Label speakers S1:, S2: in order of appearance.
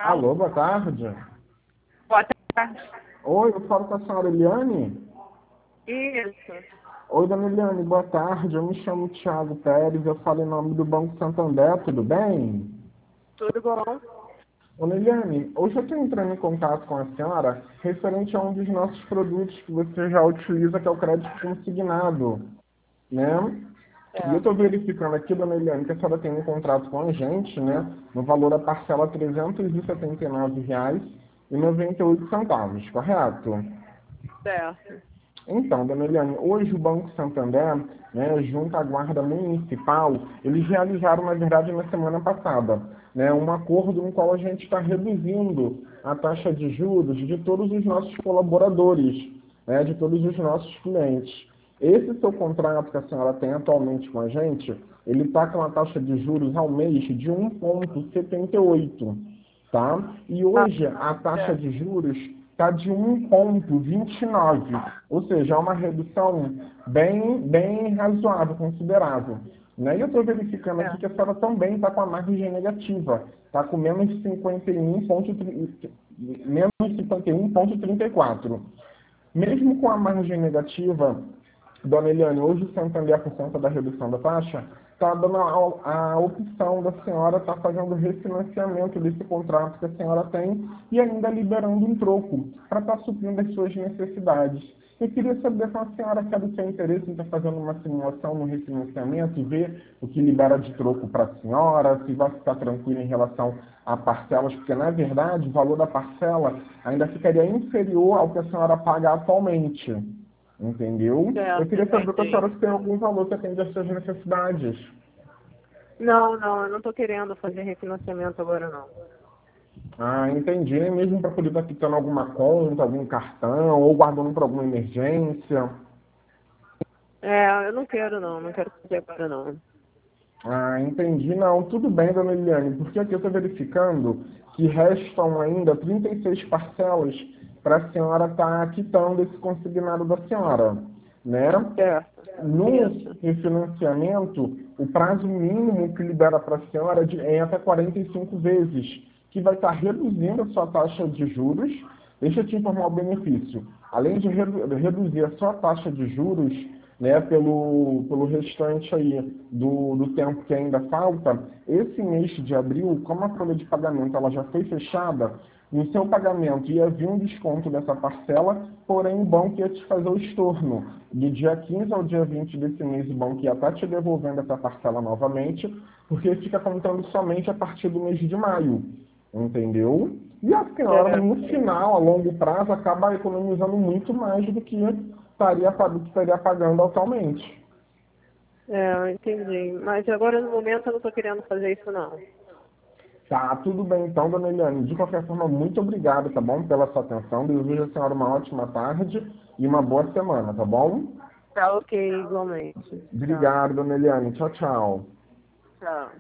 S1: Alô, boa tarde.
S2: Boa tarde.
S1: Oi, eu falo com a senhora Eliane.
S2: Isso.
S1: Oi, dona Eliane, boa tarde. Eu me chamo Thiago Pérez, eu falo em nome do Banco Santander, tudo bem?
S2: Tudo bom?
S1: Dona Eliane, hoje eu estou entrando em contato com a senhora referente a um dos nossos produtos que você já utiliza, que é o crédito consignado, né? E eu
S2: É.
S1: estou verificando aqui, dona Eliane, que a senhora tem um contrato com a gente, né, no valor da parcela R$ 379,98, correto?
S2: Certo.
S1: Então, dona Eliane, hoje o Banco Santander, né, junto à Guarda Municipal, eles realizaram, na verdade, na semana passada, né, um acordo no qual a gente está reduzindo a taxa de juros de todos os nossos colaboradores, né, de todos os nossos clientes. Esse seu contrato que a senhora tem atualmente com a gente, ele está com uma taxa de juros ao mês de 1,78, tá? E
S2: Tá
S1: hoje a taxa
S2: certo.
S1: de juros está de 1,29, ou seja, é uma redução bem razoável, considerável. Né? E eu estou verificando aqui que a senhora também está com a margem negativa, está com menos 51,34. Mesmo com a margem negativa, dona Eliane, hoje o Santander, por conta da redução da taxa, está dando a opção da senhora estar fazendo refinanciamento desse contrato que a senhora tem e ainda liberando um troco para estar suprindo as suas necessidades. Eu queria saber se a senhora quer do seu interesse em estar fazendo uma simulação no refinanciamento e ver o que libera de troco para a senhora, se vai ficar tranquila em relação a parcelas, porque na verdade o valor da parcela ainda ficaria inferior ao que a senhora paga atualmente. Entendeu? Eu
S2: Certo,
S1: queria saber com a
S2: entendi.
S1: senhora se tem algum valor que atende às suas necessidades.
S2: Não, eu não tô querendo fazer refinanciamento agora, não.
S1: Ah, entendi. Nem mesmo para poder estar quitando alguma conta, algum cartão, ou guardando para alguma emergência.
S2: É, eu não quero, não quero fazer agora, não.
S1: Ah, entendi. Não, tudo bem, dona Liliane, porque aqui eu estou verificando que restam ainda 36 parcelas para a senhora estar quitando esse consignado da senhora, né?
S2: Certo.
S1: No
S2: Isso.
S1: refinanciamento, o prazo mínimo que libera para a senhora é até 45 vezes, que vai estar reduzindo a sua taxa de juros. Deixa eu te informar o benefício. Além de reduzir a sua taxa de juros, né, pelo restante aí do tempo que ainda falta, esse mês de abril, como a folha de pagamento ela já foi fechada, no seu pagamento ia vir um desconto dessa parcela, porém o banco ia te fazer o estorno. Do dia 15 ao dia 20 desse mês, o banco ia estar te devolvendo essa parcela novamente, porque fica contando somente a partir do mês de maio. Entendeu? E a senhora, no
S2: Certo.
S1: final, a longo prazo, acaba economizando muito mais do que estaria pagando atualmente.
S2: É, eu entendi. Mas agora, no momento, eu não tô querendo fazer isso, não.
S1: Tá, tudo bem então, dona Eliane. De qualquer forma, muito obrigado, tá bom? Pela sua atenção. Desejo a senhora uma ótima tarde e uma boa semana, tá bom?
S2: Tá ok, igualmente. Tchau.
S1: Obrigado, dona Eliane. Tchau, tchau.
S2: Tchau.